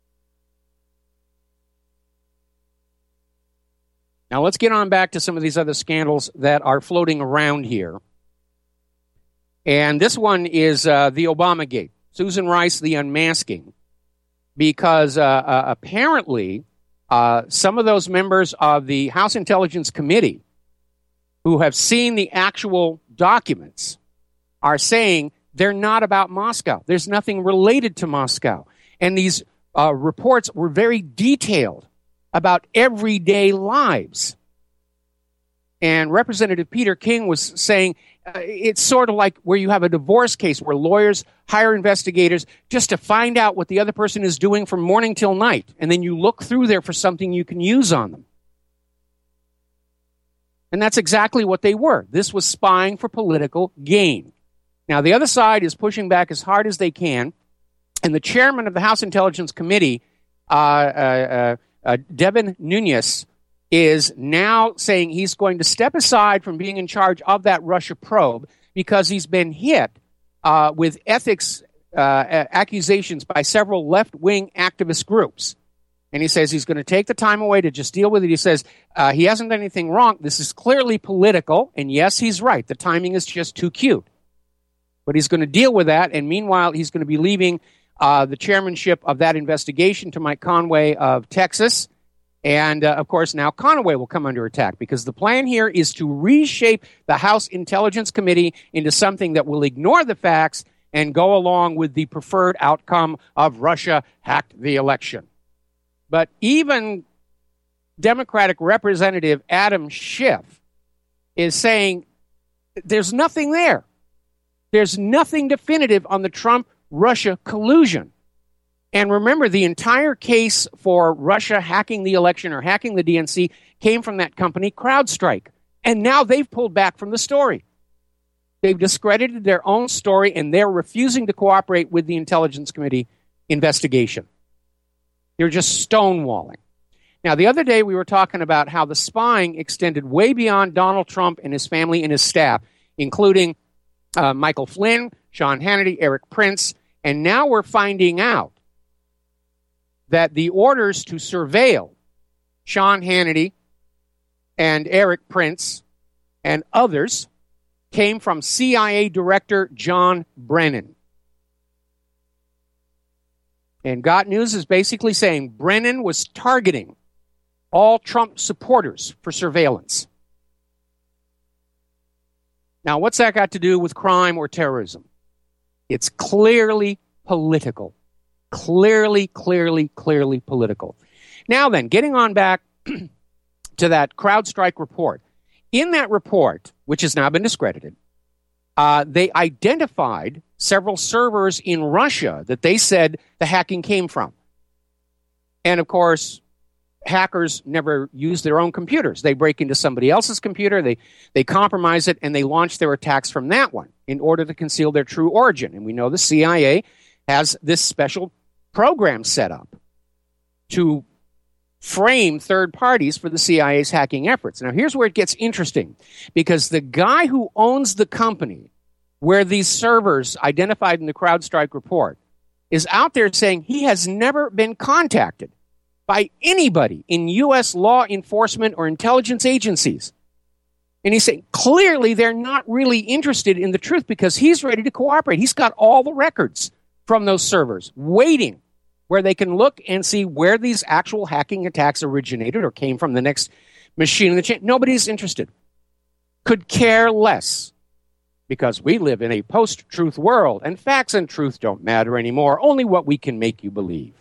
Now, let's get on back to some of these other scandals that are floating around here. And this one is the Obamagate, Susan Rice, the unmasking, because apparently some of those members of the House Intelligence Committee who have seen the actual documents are saying they're not about Moscow. There's nothing related to Moscow. And these reports were very detailed about everyday lives. And Representative Peter King was saying it's sort of like where you have a divorce case where lawyers hire investigators just to find out what the other person is doing from morning till night. And then you look through there for something you can use on them. And that's exactly what they were. This was spying for political gain. Now, the other side is pushing back as hard as they can. And the chairman of the House Intelligence Committee, Devin Nunes, is now saying he's going to step aside from being in charge of that Russia probe because he's been hit with ethics accusations by several left-wing activist groups. And he says he's going to take the time away to just deal with it. He says he hasn't done anything wrong. This is clearly political. And yes, he's right. The timing is just too cute. But he's going to deal with that. And meanwhile, he's going to be leaving the chairmanship of that investigation to Mike Conway of Texas. And, of course, now Conway will come under attack because the plan here is to reshape the House Intelligence Committee into something that will ignore the facts and go along with the preferred outcome of Russia hacked the election. But even Democratic Representative Adam Schiff is saying there's nothing there. There's nothing definitive on the Trump-Russia collusion. And remember, the entire case for Russia hacking the election or hacking the DNC came from that company, CrowdStrike. And now they've pulled back from the story. They've discredited their own story, and they're refusing to cooperate with the Intelligence Committee investigation. They're just stonewalling. Now, the other day we were talking about how the spying extended way beyond Donald Trump and his family and his staff, including Michael Flynn, Sean Hannity, Eric Prince, and now we're finding out that the orders to surveil Sean Hannity and Eric Prince and others came from CIA Director John Brennan. And Got News is basically saying Brennan was targeting all Trump supporters for surveillance. Now, what's that got to do with crime or terrorism? It's clearly political. Clearly political. Now then, getting on back to that CrowdStrike report. In that report, which has now been discredited, they identified several servers in Russia that they said the hacking came from. And of course, hackers never use their own computers. They break into somebody else's computer, they compromise it, and they launch their attacks from that one in order to conceal their true origin. And we know the CIA has this special program set up to frame third parties for the CIA's hacking efforts. Now, here's where it gets interesting, because the guy who owns the company where these servers identified in the CrowdStrike report is out there saying he has never been contacted by anybody in U.S. law enforcement or intelligence agencies. And he's saying clearly they're not really interested in the truth because he's ready to cooperate. He's got all the records from those servers waiting where they can look and see where these actual hacking attacks originated or came from, the next machine in the chain. Nobody's interested. Could care less because we live in a post-truth world and facts and truth don't matter anymore, only what we can make you believe.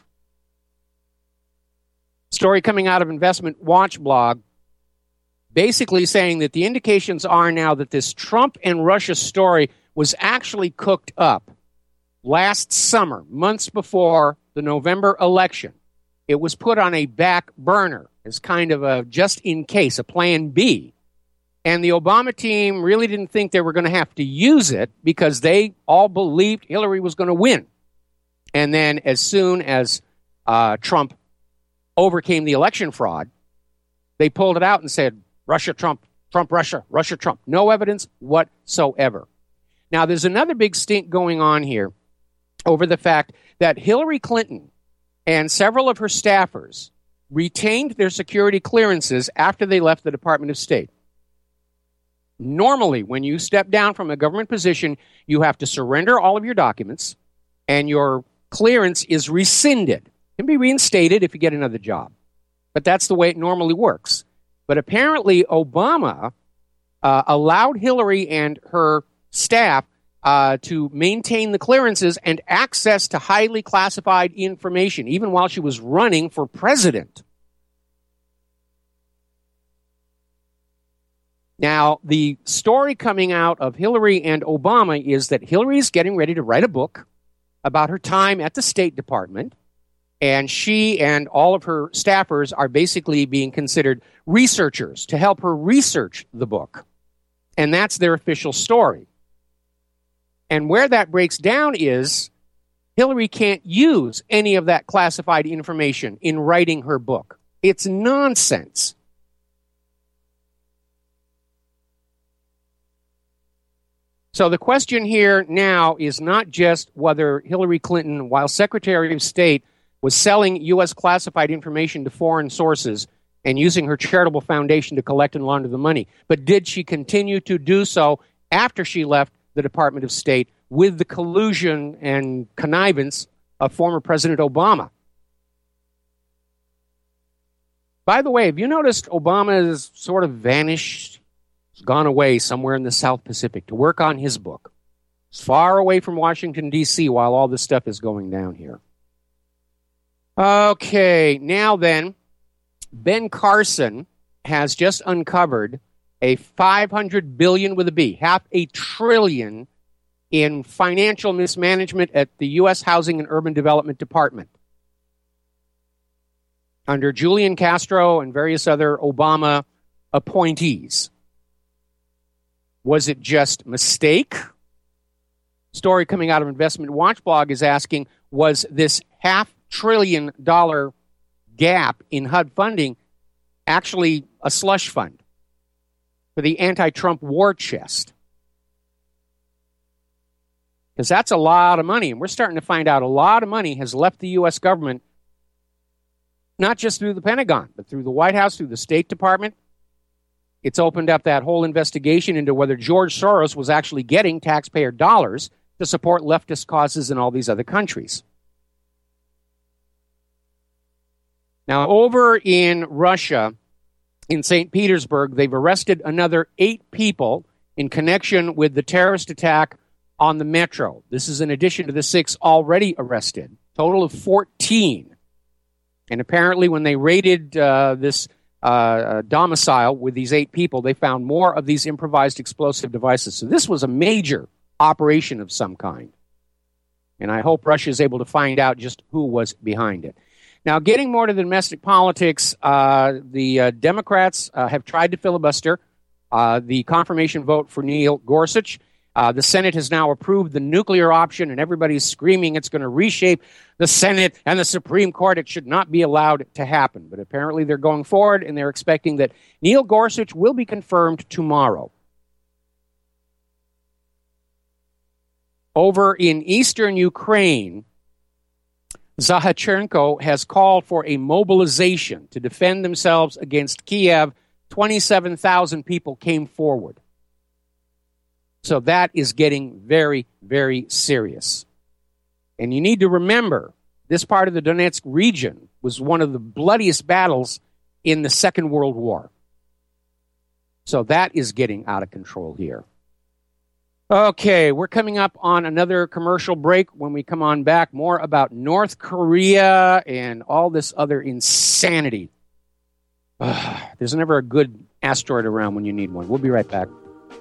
Story coming out of Investment Watch blog basically saying that the indications are now that this Trump and Russia story was actually cooked up last summer, months before the November election. It was put on a back burner as kind of a just in case, a plan B. And the Obama team really didn't think they were going to have to use it because they all believed Hillary was going to win. And then as soon as Trump overcame the election fraud, they pulled it out and said, Russia, Trump, Trump, Russia, Russia, Trump. No evidence whatsoever. Now, there's another big stink going on here over the fact that Hillary Clinton and several of her staffers retained their security clearances after they left the Department of State. Normally, when you step down from a government position, you have to surrender all of your documents, and your clearance is rescinded. It can be reinstated if you get another job. But that's the way it normally works. But apparently, Obama allowed Hillary and her staff to maintain the clearances and access to highly classified information, even while she was running for president. Now, the story coming out of Hillary and Obama is that Hillary's getting ready to write a book about her time at the State Department, and she and all of her staffers are basically being considered researchers to help her research the book. And that's their official story. And where that breaks down is Hillary can't use any of that classified information in writing her book. It's nonsense. So the question here now is not just whether Hillary Clinton, while Secretary of State, was selling U.S. classified information to foreign sources and using her charitable foundation to collect and launder the money, but did she continue to do so after she left the Department of State with the collusion and connivance of former President Obama? By the way, have you noticed Obama has sort of vanished? Gone away somewhere in the South Pacific to work on his book. He's far away from Washington, D.C. while all this stuff is going down here. Okay, now then, Ben Carson has just uncovered a $500 billion with a B, $500 billion in financial mismanagement at the U.S. Housing and Urban Development Department under Julian Castro and various other Obama appointees. Was it just mistake? Story coming out of Investment Watch blog is asking, was this $500 billion gap in HUD funding actually a slush fund for the anti-Trump war chest? Because that's a lot of money, and we're starting to find out a lot of money has left the U.S. government, not just through the Pentagon, but through the White House, through the State Department. It's opened up that whole investigation into whether George Soros was actually getting taxpayer dollars to support leftist causes in all these other countries. Now, over in Russia, in St. Petersburg, they've arrested another 8 people in connection with the terrorist attack on the metro. This is in addition to the 6 already arrested, total of 14. And apparently when they raided this domicile with these 8 people, they found more of these improvised explosive devices. So this was a major operation of some kind. And I hope Russia is able to find out just who was behind it. Now, getting more to the domestic politics, the Democrats have tried to filibuster the confirmation vote for Neil Gorsuch. The Senate has now approved the nuclear option, and everybody's screaming it's going to reshape the Senate and the Supreme Court. It should not be allowed to happen. But apparently they're going forward, and they're expecting that Neil Gorsuch will be confirmed tomorrow. Over in eastern Ukraine, Zaharchenko has called for a mobilization to defend themselves against Kiev. 27,000 people came forward. So that is getting very, very serious. And you need to remember, this part of the Donetsk region was one of the bloodiest battles in the Second World War. So that is getting out of control here. Okay, we're coming up on another commercial break. When we come on back, more about North Korea and all this other insanity. There's never a good asteroid around when you need one. We'll be right back.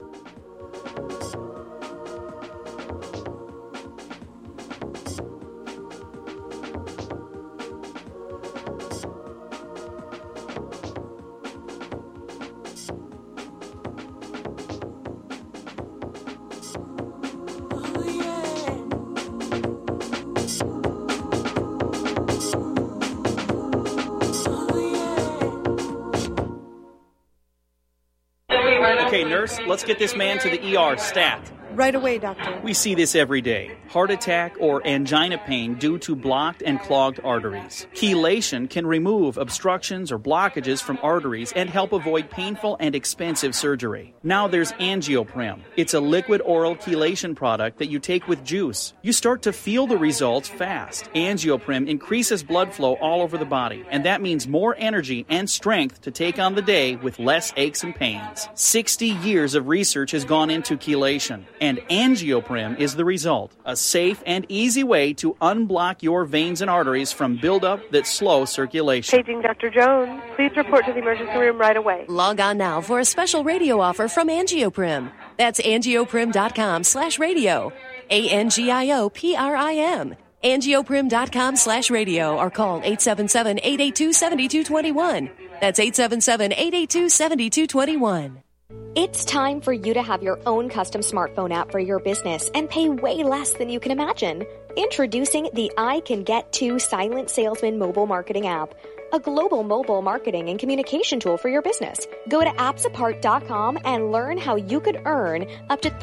Okay, nurse, let's get this man to the ER stat. Right away, doctor. We see this every day. Heart attack or angina pain due to blocked and clogged arteries. Chelation can remove obstructions or blockages from arteries and help avoid painful and expensive surgery. Now there's Angioprim. It's a liquid oral chelation product that you take with juice. You start to feel the results fast. Angioprim increases blood flow all over the body, and that means more energy and strength to take on the day with less aches and pains. 60 years of research has gone into chelation, and Angioprim is the result. A safe and easy way to unblock your veins and arteries from buildup that slow circulation. Paging Dr. Jones. Please report to the emergency room right away. Log on now for a special radio offer from Angioprim. That's angioprim.com/radio. ANGIOPRIM. Angioprim.com/radio or call 877-882-7221. That's 877-882-7221. It's time for you to have your own custom smartphone app for your business and pay way less than you can imagine. Introducing the I Can Get To Silent Salesman mobile marketing app, a global mobile marketing and communication tool for your business. Go to appsapart.com and learn how you could earn up to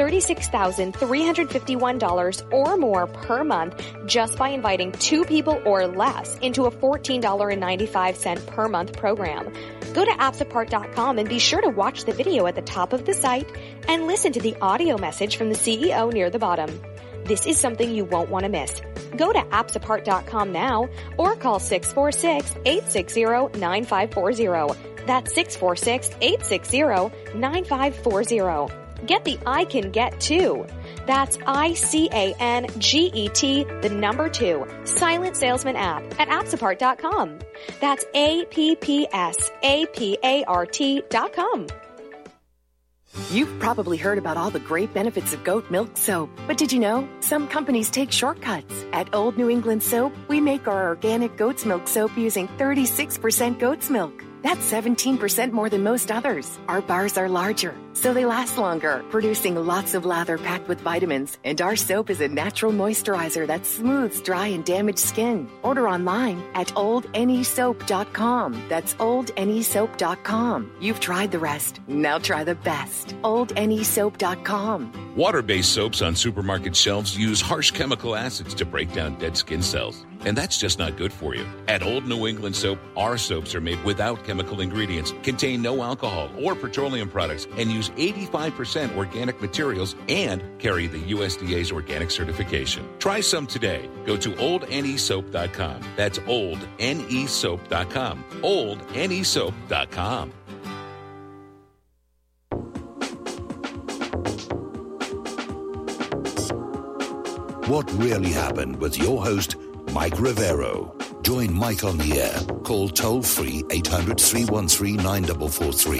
$36,351 or more per month just by inviting 2 people or less into a $14.95 per month program. Go to appsapart.com and be sure to watch the video at the top of the site and listen to the audio message from the CEO near the bottom. This is something you won't want to miss. Go to appsapart.com now or call 646-860-9540. That's 646-860-9540. Get the I Can Get To. That's ICANGET, the number 2, Silent Salesman app at appsapart.com. That's APPSAPART.com. You've probably heard about all the great benefits of goat milk soap, but did you know some companies take shortcuts? At Old New England Soap, we make our organic goat's milk soap using 36% goat's milk. That's 17% more than most others. Our bars are larger, so they last longer, producing lots of lather packed with vitamins. And our soap is a natural moisturizer that smooths dry and damaged skin. Order online at oldnesoap.com. That's oldnesoap.com. You've tried the rest. Now try the best. oldnesoap.com. Water-based soaps on supermarket shelves use harsh chemical acids to break down dead skin cells. And that's just not good for you. At Old New England Soap, our soaps are made without chemical ingredients, contain no alcohol or petroleum products, and use 85% organic materials and carry the USDA's organic certification. Try some today. Go to oldnesoap.com. That's oldnesoap.com. oldnesoap.com. What Really Happened with your host, Mike Rivero. Join Mike on the air. Call toll-free 800-313-9443.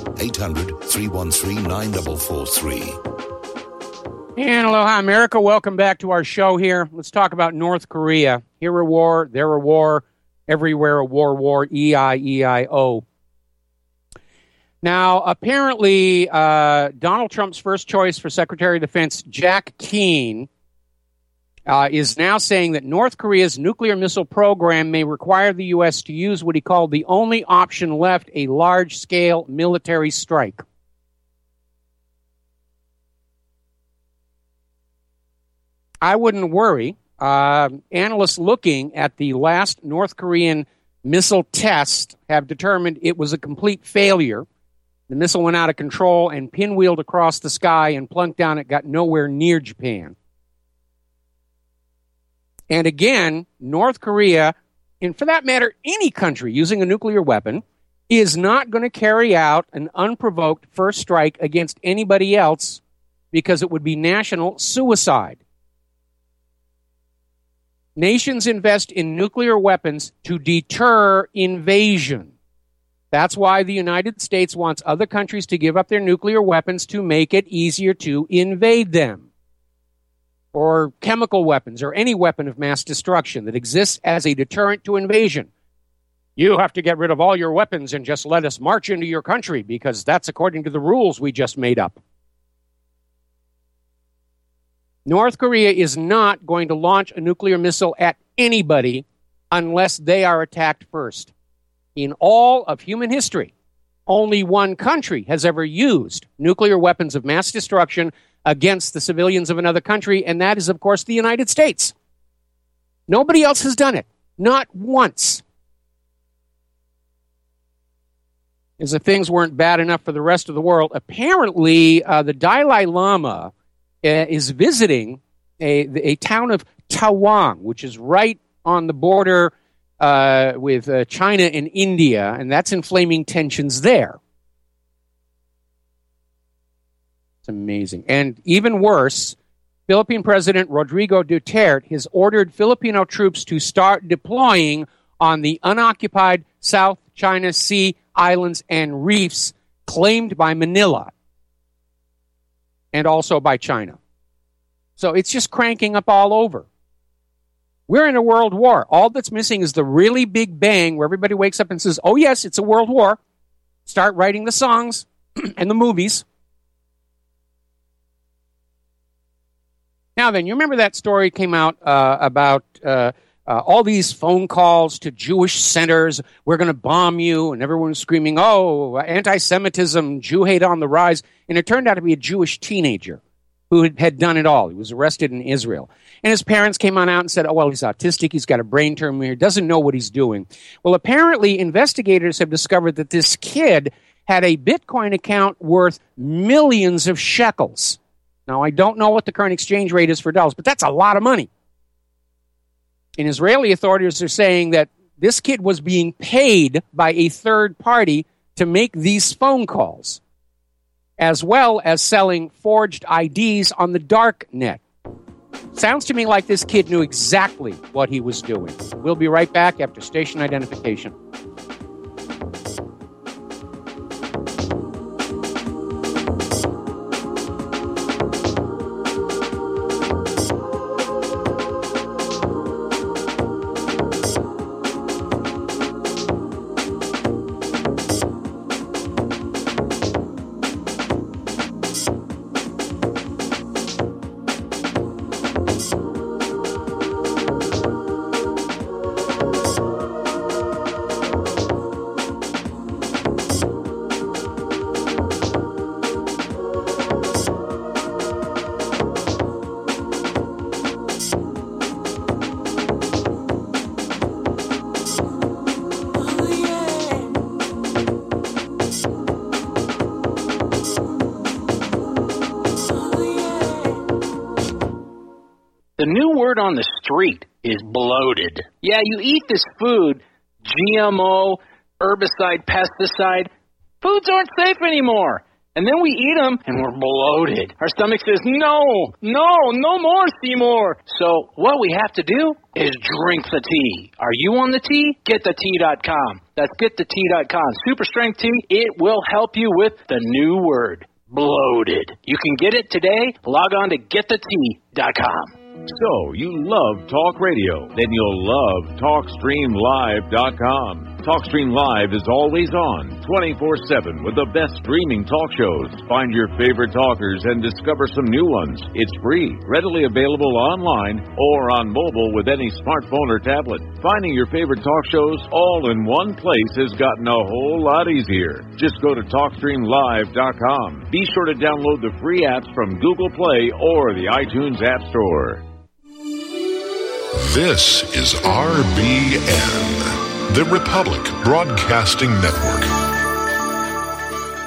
800-313-9443. And aloha, America. Welcome back to our show here. Let's talk about North Korea. Here a war, there a war, everywhere a war, E-I-E-I-O. Now, apparently, Donald Trump's first choice for Secretary of Defense, Jack Keane, is now saying that North Korea's nuclear missile program may require the U.S. to use what he called the only option left, a large-scale military strike. I wouldn't worry. analysts looking at the last North Korean missile test have determined it was a complete failure. The missile went out of control and pinwheeled across the sky and plunked down. It got nowhere near Japan. And again, North Korea, and for that matter, any country using a nuclear weapon, is not going to carry out an unprovoked first strike against anybody else because it would be national suicide. Nations invest in nuclear weapons to deter invasion. That's why the United States wants other countries to give up their nuclear weapons to make it easier to invade them. Or chemical weapons, or any weapon of mass destruction that exists as a deterrent to invasion. You have to get rid of all your weapons and just let us march into your country because that's according to the rules we just made up. North Korea is not going to launch a nuclear missile at anybody unless they are attacked first. In all of human history, only one country has ever used nuclear weapons of mass destruction against the civilians of another country, and that is, of course, the United States. Nobody else has done it. Not once. As if things weren't bad enough for the rest of the world, apparently the Dalai Lama is visiting a town of Tawang, which is right on the border with China and India, and that's inflaming tensions there. It's amazing. And even worse, Philippine President Rodrigo Duterte has ordered Filipino troops to start deploying on the unoccupied South China Sea islands and reefs claimed by Manila and also by China. So it's just cranking up all over. We're in a world war. All that's missing is the really big bang where everybody wakes up and says, oh, yes, it's a world war. Start writing the songs and the movies. Now then, you remember that story came out about all these phone calls to Jewish centers. We're going to bomb you. And everyone was screaming, oh, anti-Semitism, Jew hate on the rise. And it turned out to be a Jewish teenager who had done it all. He was arrested in Israel. And his parents came on out and said, oh, well, he's autistic. He's got a brain tumor. He doesn't know what he's doing. Well, apparently, investigators have discovered that this kid had a Bitcoin account worth millions of shekels. Now, I don't know what the current exchange rate is for dollars, but that's a lot of money. And Israeli authorities are saying that this kid was being paid by a third party to make these phone calls, as well as selling forged IDs on the dark net. Sounds to me like this kid knew exactly what he was doing. We'll be right back after station identification. The new word on the street is bloated. Yeah, you eat this food, GMO, herbicide, pesticide. Foods aren't safe anymore. And then we eat them, and we're bloated. Our stomach says, no more, Seymour. So what we have to do is drink the tea. Are you on the tea? GetTheTea.com. That's GetTheTea.com. Super strength tea. It will help you with the new word, bloated. You can get it today. Log on to GetTheTea.com. So, you love talk radio, then you'll love TalkStreamLive.com. TalkStream Live is always on, 24/7, with the best streaming talk shows. Find your favorite talkers and discover some new ones. It's free, readily available online or on mobile with any smartphone or tablet. Finding your favorite talk shows all in one place has gotten a whole lot easier. Just go to TalkStreamLive.com. Be sure to download the free apps from Google Play or the iTunes App Store. This is RBN, the Republic Broadcasting Network.